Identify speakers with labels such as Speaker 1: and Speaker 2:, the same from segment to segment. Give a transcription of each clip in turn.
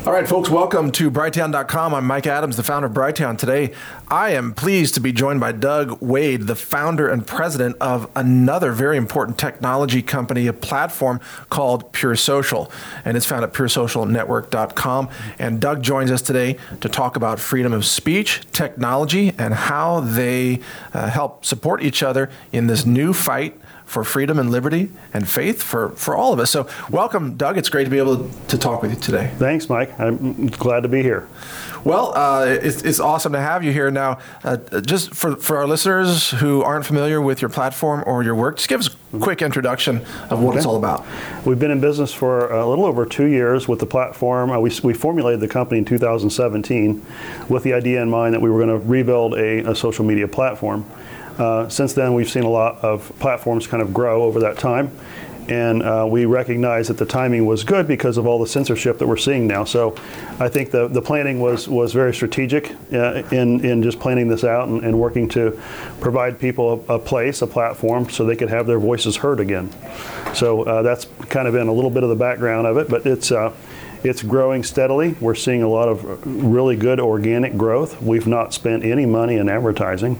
Speaker 1: All right, folks, welcome to Brighteon.com. I'm Mike Adams, the founder of Brighteon. Today, I am pleased to be joined by Doug Wade, the founder and president of another very important technology company, a platform called Pure Social, and it's found at puresocialnetwork.com. And Doug joins us today to talk about freedom of speech, technology, and how they help support each other in this new fight for freedom and liberty and faith for all of us. So welcome, Doug. It's great to be able to talk with you today.
Speaker 2: Thanks, Mike. I'm glad to be here.
Speaker 1: Well, it's awesome to have you here. Now, just for our listeners who aren't familiar with your platform or your work, just give us a quick introduction of what it's all about.
Speaker 2: We've been in business for a little over 2 years with the platform. We formulated the company in 2017 with the idea in mind that we were going to rebuild a social media platform. Since then, we've seen a lot of platforms kind of grow over that time, and we recognized that the timing was good because of all the censorship that we're seeing now. So I think the planning was very strategic in just planning this out and working to provide people a platform, so they could have their voices heard again. So that's kind of been a little bit of the background of it, but it's growing steadily. We're seeing a lot of really good organic growth. We've not spent any money in advertising.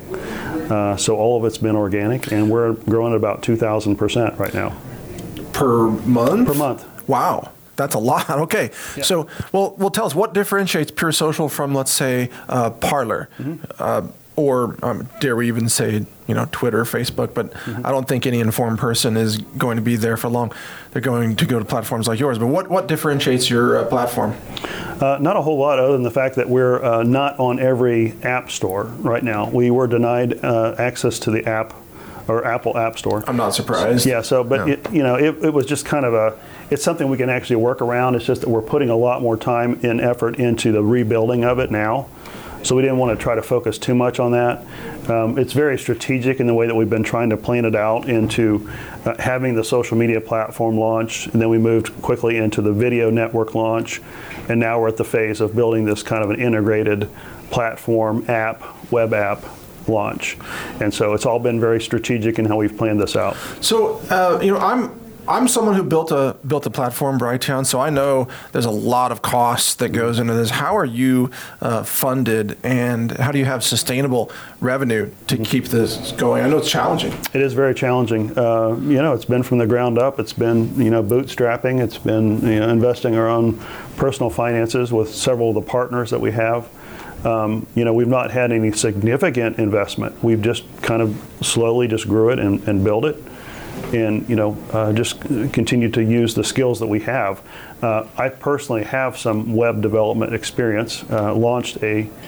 Speaker 2: So all of it's been organic, and we're growing at about 2,000% right now.
Speaker 1: Per month?
Speaker 2: Per month.
Speaker 1: Wow. That's a lot. Okay.
Speaker 2: Yeah.
Speaker 1: So, well, tell us, what differentiates Pure Social from, let's say, Parler? Mm-hmm. Or dare we even say, Twitter, Facebook, but I don't think any informed person is going to be there for long. They're going to go to platforms like yours. But what differentiates your platform?
Speaker 2: Not a whole lot, other than the fact that we're not on every app store right now. We were denied access to the app or Apple App Store.
Speaker 1: I'm not surprised.
Speaker 2: Yeah. So, but it was just kind of it's something we can actually work around. It's just that we're putting a lot more time and effort into the rebuilding of it now. So we didn't want to try to focus too much on that. It's very strategic in the way that we've been trying to plan it out into having the social media platform launch, and then we moved quickly into the video network launch, and now we're at the phase of building this kind of an integrated platform app, web app launch. And so it's all been very strategic in how we've planned this out.
Speaker 1: So, I'm someone who built a platform, Brighteon, so I know there's a lot of costs that goes into this. How are you funded, and how do you have sustainable revenue to keep this going? I know it's challenging.
Speaker 2: It is very challenging. It's been from the ground up. It's been bootstrapping. It's been investing our own personal finances with several of the partners that we have. We've not had any significant investment. We've just kind of slowly just grew it and built it. And just continue to use the skills that we have. I personally have some web development experience. Launched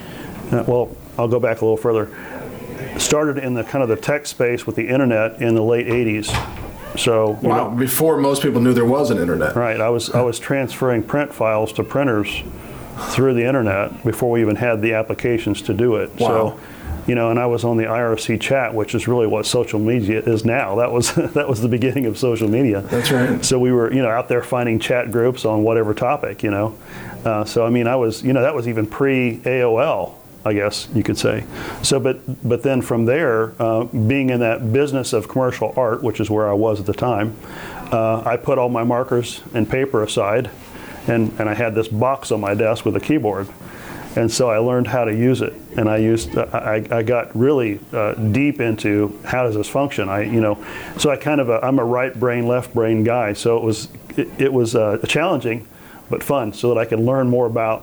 Speaker 2: I'll go back a little further. Started in the kind of the tech space with the internet in the late '80s. So
Speaker 1: before most people knew there was an internet.
Speaker 2: Right. I was transferring print files to printers through the internet before we even had the applications to do it.
Speaker 1: Wow.
Speaker 2: So, and I was on the IRC chat, which is really what social media is now. That was the beginning of social media.
Speaker 1: That's right.
Speaker 2: So we were, out there finding chat groups on whatever topic, So I was, that was even pre-AOL, I guess you could say. So, but then from there, being in that business of commercial art, which is where I was at the time, I put all my markers and paper aside, and I had this box on my desk with a keyboard. And so I learned how to use it, and I got really deep into how does this function. So I'm a right brain, left brain guy. So it was challenging, but fun, so that I could learn more about.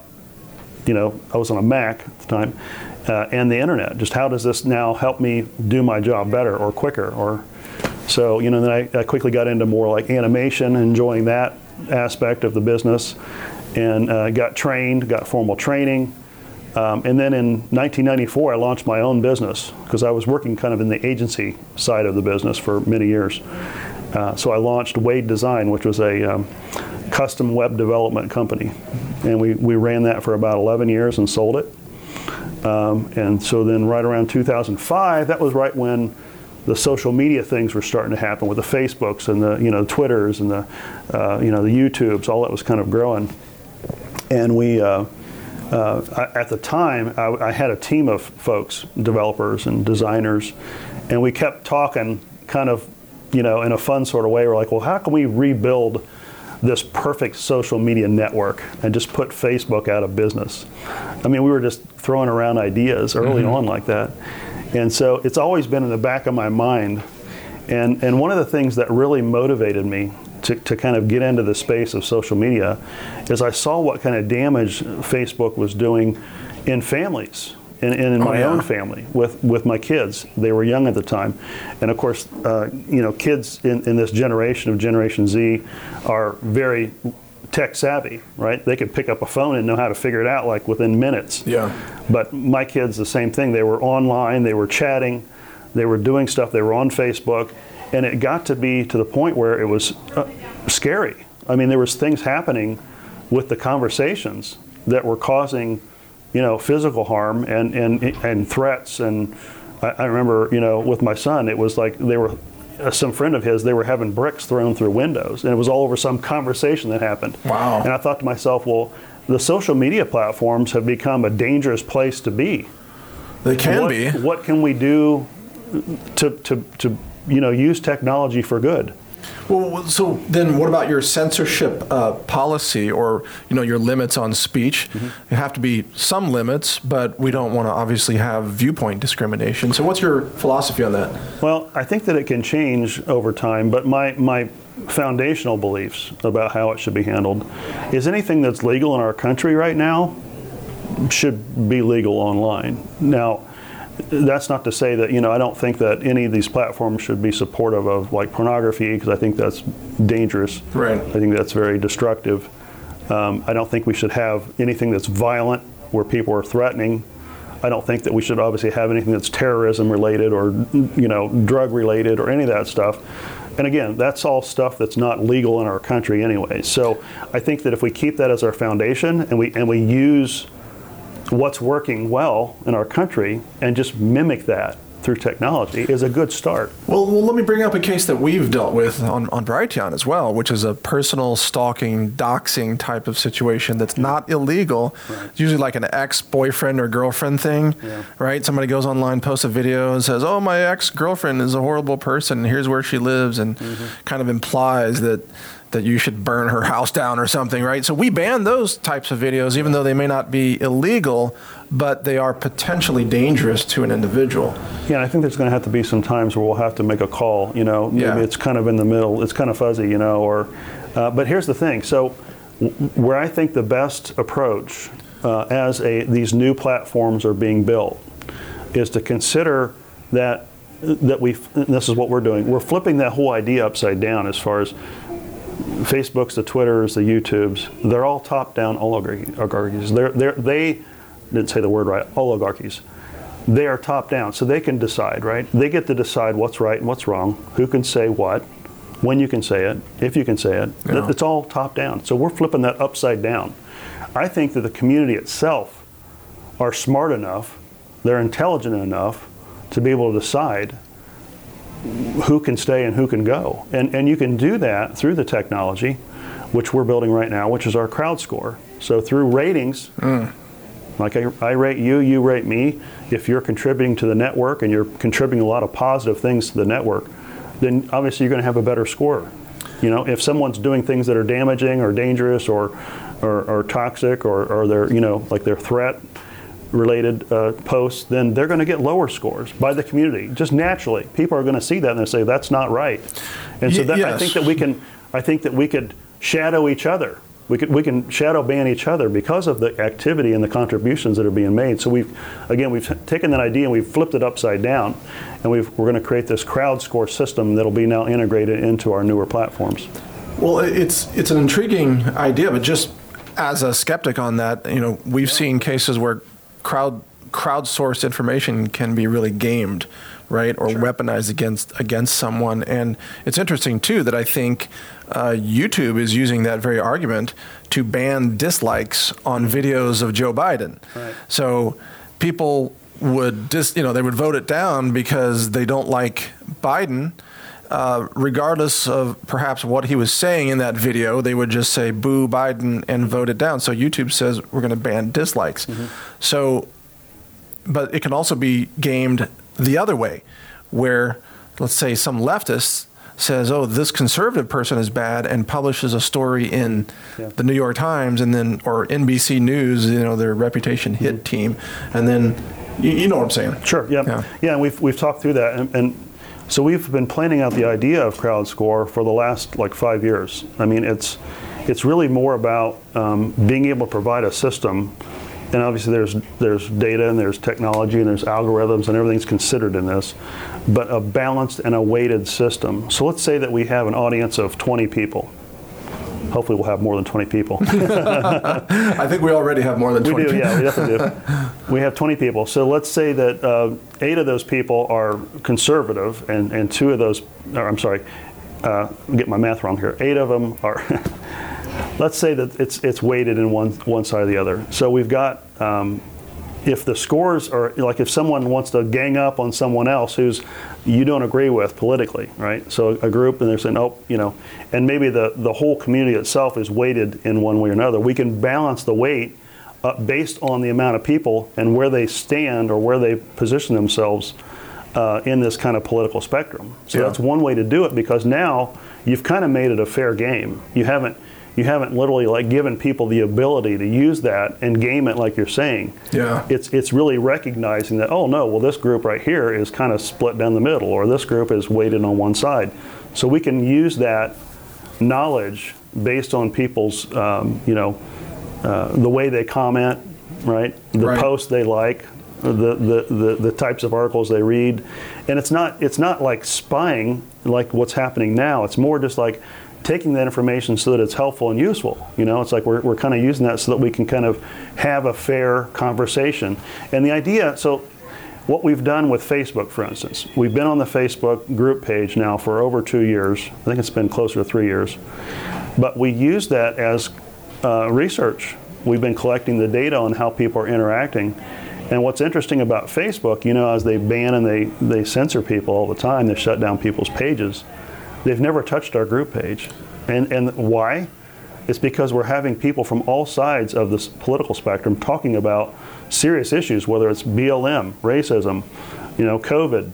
Speaker 2: I was on a Mac at the time, and the internet. Just how does this now help me do my job better or quicker? Then I quickly got into more like animation, enjoying that aspect of the business, and got formal training. And then in 1994, I launched my own business because I was working kind of in the agency side of the business for many years. So I launched Wade Design, which was a custom web development company. And we ran that for about 11 years and sold it. And so then right around 2005, that was right when the social media things were starting to happen with the Facebooks and the Twitters and the YouTubes. All that was kind of growing. And we at the time, I had a team of folks, developers and designers, and we kept talking kind of, in a fun sort of way. We're like, well, how can we rebuild this perfect social media network and just put Facebook out of business. I mean, we were just throwing around ideas early on like that. And so it's always been in the back of my mind. And one of the things that really motivated me to kind of get into the space of social media is I saw what kind of damage Facebook was doing in families. And in my own family with my kids. They were young at the time. And of course, kids in this generation of Generation Z are very tech savvy, right? They could pick up a phone and know how to figure it out like within minutes.
Speaker 1: Yeah.
Speaker 2: But my kids, the same thing. They were online, they were chatting, they were doing stuff, they were on Facebook. And it got to be to the point where it was scary. I mean, there was things happening with the conversations that were causing physical harm and threats. And I remember, with my son, it was like they were, some friend of his, they were having bricks thrown through windows, and it was all over some conversation that happened.
Speaker 1: Wow.
Speaker 2: And I thought to myself, well, the social media platforms have become a dangerous place to be.
Speaker 1: They can be.
Speaker 2: What can we do to use technology for good?
Speaker 1: Well, so then what about your censorship policy or, your limits on speech? There have to be some limits, but we don't want to obviously have viewpoint discrimination. So what's your philosophy on that?
Speaker 2: Well, I think that it can change over time, but my foundational beliefs about how it should be handled is anything that's legal in our country right now should be legal online. Now, that's not to say that, I don't think that any of these platforms should be supportive of like pornography, because I think that's dangerous.
Speaker 1: Right.
Speaker 2: I think that's very destructive. I don't think we should have anything that's violent where people are threatening. I don't think that we should obviously have anything that's terrorism related or, drug related or any of that stuff. And again, that's all stuff that's not legal in our country anyway. So I think that if we keep that as our foundation and we use what's working well in our country and just mimic that through technology is a good start.
Speaker 1: Well, let me bring up a case that we've dealt with on Brighteon as well, which is a personal stalking, doxing type of situation that's not illegal.
Speaker 2: Right.
Speaker 1: It's usually like an ex-boyfriend or girlfriend thing, right? Somebody goes online, posts a video and says, oh, my ex-girlfriend is a horrible person, and here's where she lives, and kind of implies that you should burn her house down or something, right? So we ban those types of videos, even though they may not be illegal, but they are potentially dangerous to an individual.
Speaker 2: Yeah, I think there's going to have to be some times where we'll have to make a call, maybe it's kind of in the middle, it's kind of fuzzy, but here's the thing. So where I think the best approach as these new platforms are being built is to consider that this is what we're doing. We're flipping that whole idea upside down as far as Facebooks, the Twitters, the YouTubes. They're all top-down oligarchies. They didn't say the word right, oligarchies. They are top-down, so they can decide, right? They get to decide what's right and what's wrong, who can say what, when you can say it, if you can say it. Yeah. It's all top-down. So we're flipping that upside down. I think that the community itself are smart enough, they're intelligent enough to be able to decide who can stay and who can go. And you can do that through the technology, which we're building right now, which is our crowd score. So through ratings, like I rate you, you rate me. If you're contributing to the network and you're contributing a lot of positive things to the network, then obviously you're going to have a better score. If someone's doing things that are damaging or dangerous or toxic or they're, like their threat related posts, then they're going to get lower scores by the community. Just naturally, people are going to see that and they say that's not right. And so that,
Speaker 1: yes.
Speaker 2: I think that we could shadow each other. We can shadow ban each other because of the activity and the contributions that are being made. So we've taken that idea and we've flipped it upside down, and we're going to create this crowd score system that'll be now integrated into our newer platforms.
Speaker 1: Well, it's an intriguing idea, but just as a skeptic on that, we've seen cases where crowdsourced information can be really gamed, right, or weaponized against someone. And it's interesting too that I think YouTube is using that very argument to ban dislikes on videos of Joe Biden.
Speaker 2: Right.
Speaker 1: So people would they would vote it down because they don't like Biden. Regardless of perhaps what he was saying in that video, they would just say boo Biden and vote it down. So YouTube says we're going to ban dislikes. So, but it can also be gamed the other way, where let's say some leftists says, "Oh, this conservative person is bad," and publishes a story in the New York Times, and then or NBC News, their reputation hit team, and then you know what I'm saying?
Speaker 2: Sure. Yeah. And we've talked through that, and so we've been planning out the idea of CrowdScore for the last 5 years. I mean, it's really more about being able to provide a system. And obviously there's data and there's technology and there's algorithms and everything's considered in this, but a balanced and a weighted system. So let's say that we have an audience of 20 people. Hopefully we'll have more than 20 people.
Speaker 1: I think we already have more than 20 people.
Speaker 2: Yeah, we definitely do. We have 20 people. So let's say that 8 of those people are conservative and 2 of those, I'm get my math wrong here. 8 of them are... Let's say that it's weighted in one side or the other. So we've got, if the scores are, if someone wants to gang up on someone else who's you don't agree with politically, right? So a group, and they're saying, and maybe the whole community itself is weighted in one way or another. We can balance the weight based on the amount of people and where they stand or where they position themselves in this kind of political spectrum. So that's one way to do it, because now you've kind of made it a fair game. You haven't literally given people the ability to use that and game it like you're saying.
Speaker 1: Yeah.
Speaker 2: It's really recognizing that, oh no, well this group right here is kind of split down the middle, or this group is weighted on one side. So we can use that knowledge based on people's, the way they comment, right? The posts they like, the types of articles they read. And it's not like spying like what's happening now. It's more just like taking that information so that it's helpful and useful. It's like we're kind of using that so that we can kind of have a fair conversation. And the idea, so what we've done with Facebook, for instance, we've been on the Facebook group page now for over 2 years. I think it's been closer to 3 years. But we use that as research. We've been collecting the data on how people are interacting. And what's interesting about Facebook, as they ban and they censor people all the time, they shut down people's pages. They've never touched our group page. And why? It's because we're having people from all sides of this political spectrum talking about serious issues, whether it's BLM, racism, COVID,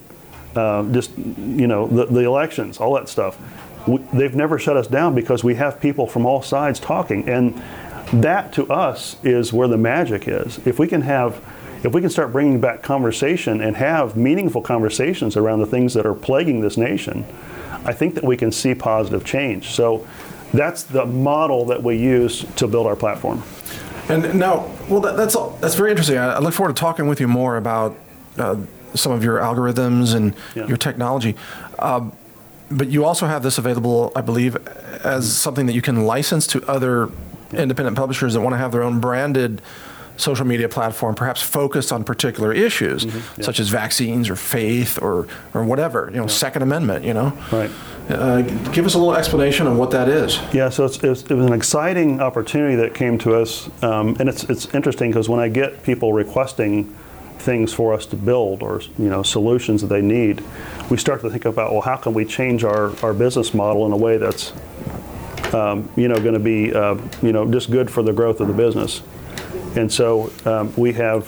Speaker 2: the elections, all that stuff. They've never shut us down because we have people from all sides talking. And that to us is where the magic is. If we can start bringing back conversation and have meaningful conversations around the things that are plaguing this nation, I think that we can see positive change. So that's the model that we use to build our platform.
Speaker 1: And now, that's very interesting. I look forward to talking with you more about some of your algorithms and your technology. But you also have this available, I believe, as something that you can license to other independent publishers that want to have their own branded social media platform, perhaps focused on particular issues, such as vaccines or faith or whatever, Second Amendment,
Speaker 2: Right.
Speaker 1: Give us a little explanation of what that is.
Speaker 2: Yeah, so it was an exciting opportunity that came to us, and it's interesting because when I get people requesting things for us to build or solutions that they need, we start to think about, well, how can we change our business model in a way that's going to be just good for the growth of the business. And so we have,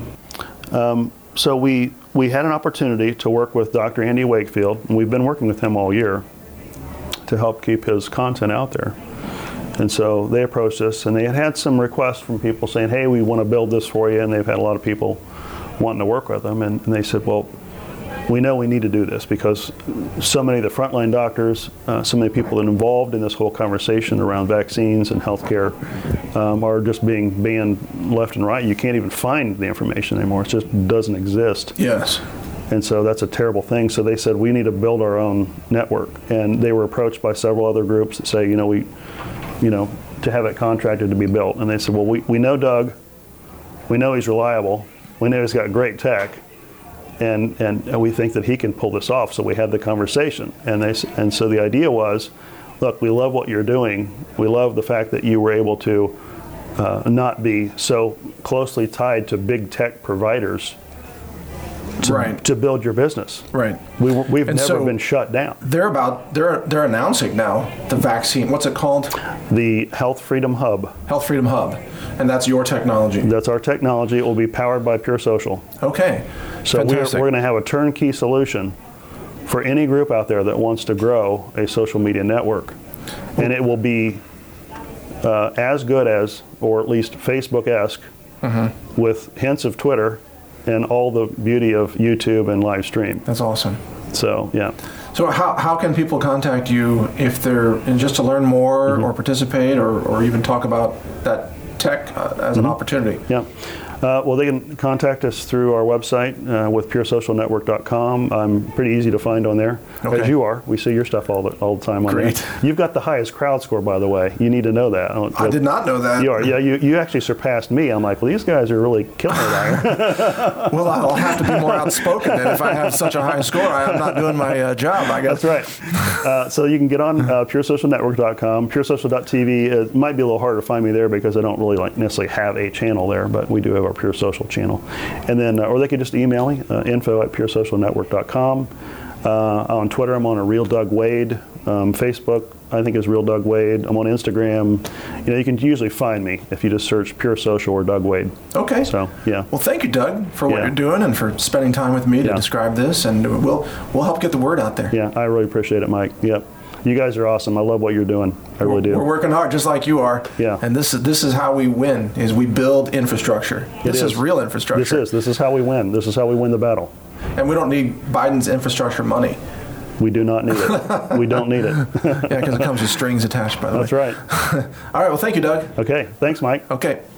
Speaker 2: we had an opportunity to work with Dr. Andy Wakefield, and we've been working with him all year to help keep his content out there. And so they approached us, and they had some requests from people saying, hey, we want to build this for you, and they've had a lot of people wanting to work with them, and they said, well, we know we need to do this because so many of the frontline doctors, so many people that are involved in this whole conversation around vaccines and healthcare are just being banned left and right. You can't even find the information anymore. It just doesn't exist.
Speaker 1: Yes.
Speaker 2: And so that's a terrible thing. So they said, we need to build our own network. And they were approached by several other groups that say, to have it contracted to be built. And they said, well, we know Doug. We know he's reliable. We know he's got great tech. And we think that he can pull this off. So we had the conversation, and so the idea was, look, we love what you're doing. We love the fact that you were able to not be so closely tied to big tech providers to build your business.
Speaker 1: Right.
Speaker 2: We've never been shut down.
Speaker 1: They're announcing now the vaccine. What's it called?
Speaker 2: The Health Freedom Hub.
Speaker 1: Health Freedom Hub. And that's your technology.
Speaker 2: That's our technology. It will be powered by Pure Social.
Speaker 1: Okay.
Speaker 2: So we're going to have a turnkey solution for any group out there that wants to grow a social media network. And it will be as good as, or at least Facebook-esque, with hints of Twitter and all the beauty of YouTube and live stream.
Speaker 1: That's awesome.
Speaker 2: So, yeah.
Speaker 1: So how can people contact you if they're, and just to learn more or participate or even talk about that tech as an opportunity?
Speaker 2: Yeah. Well, they can contact us through our website with puresocialnetwork.com. I'm pretty easy to find on there, as you are. We see your stuff all the time on
Speaker 1: Great.
Speaker 2: there. You've got the highest crowd score, by the way. You need to know that.
Speaker 1: I did not know that.
Speaker 2: You are. Yeah, you actually surpassed me. I'm like, well, these guys are really killing it out here.
Speaker 1: Well, I'll have to be more outspoken then if I have such a high score. I'm not doing my job, I guess.
Speaker 2: That's right. So you can get on puresocialnetwork.com. Puresocial.tv. It might be a little harder to find me there because I don't really necessarily have a channel there, but we do have our Pure Social channel. And then, or they could just email me, info@puresocialnetwork.com. On Twitter, I'm on a Real Doug Wade. Facebook, I think, is Real Doug Wade. I'm on Instagram. You can usually find me if you just search Pure Social or Doug Wade.
Speaker 1: Okay.
Speaker 2: So, yeah.
Speaker 1: Well, thank you, Doug, for what you're doing and for spending time with me to describe this, and we'll help get the word out there.
Speaker 2: Yeah, I really appreciate it, Mike. Yep. You guys are awesome. I love what you're doing. I really do.
Speaker 1: We're working hard, just like you are.
Speaker 2: Yeah.
Speaker 1: And this is how we win: is we build infrastructure. This is real infrastructure.
Speaker 2: This is how we win. This is how we win the battle.
Speaker 1: And we don't need Biden's infrastructure money.
Speaker 2: We do not need it. We don't need it.
Speaker 1: Yeah, because it comes with strings attached, by the way.
Speaker 2: That's right.
Speaker 1: All right. Well, thank you, Doug.
Speaker 2: Okay. Thanks, Mike.
Speaker 1: Okay.